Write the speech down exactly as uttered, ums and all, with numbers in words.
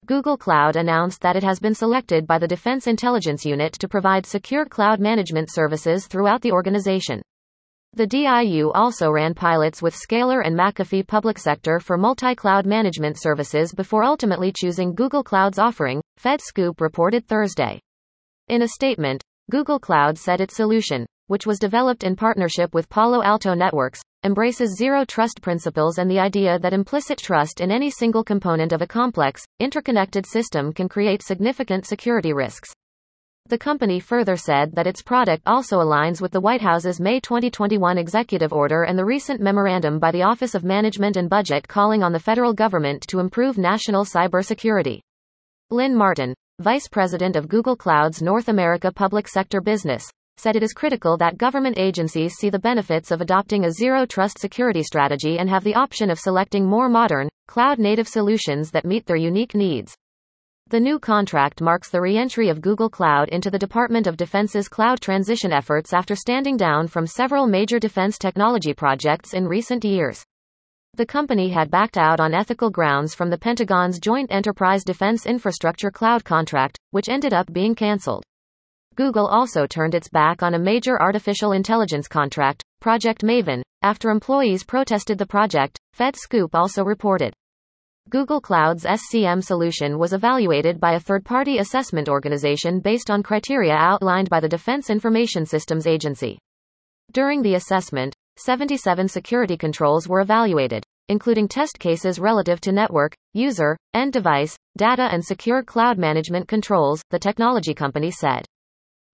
Google Cloud announced that it has been selected by the Defense Intelligence Unit to provide secure cloud management services throughout the organization. The D I U also ran pilots with Scalar and McAfee Public Sector for multi-cloud management services before ultimately choosing Google Cloud's offering, FedScoop reported Thursday. In a statement, Google Cloud said its solution, which was developed in partnership with Palo Alto Networks, embraces zero trust principles and the idea that implicit trust in any single component of a complex, interconnected system can create significant security risks. The company further said that its product also aligns with the White House's May twenty twenty-one executive order and the recent memorandum by the Office of Management and Budget calling on the federal government to improve national cybersecurity. Lynn Martin, vice president of Google Cloud's North America Public Sector business, said it is critical that government agencies see the benefits of adopting a zero-trust security strategy and have the option of selecting more modern, cloud-native solutions that meet their unique needs. The new contract marks the re-entry of Google Cloud into the Department of Defense's cloud transition efforts after standing down from several major defense technology projects in recent years. The company had backed out on ethical grounds from the Pentagon's Joint Enterprise Defense Infrastructure Cloud contract, which ended up being cancelled. Google also turned its back on a major artificial intelligence contract, Project Maven, after employees protested the project, FedScoop also reported. Google Cloud's S C M solution was evaluated by a third-party assessment organization based on criteria outlined by the Defense Information Systems Agency. During the assessment, seventy-seven security controls were evaluated, including test cases relative to network, user, end device, data and secure cloud management controls, the technology company said.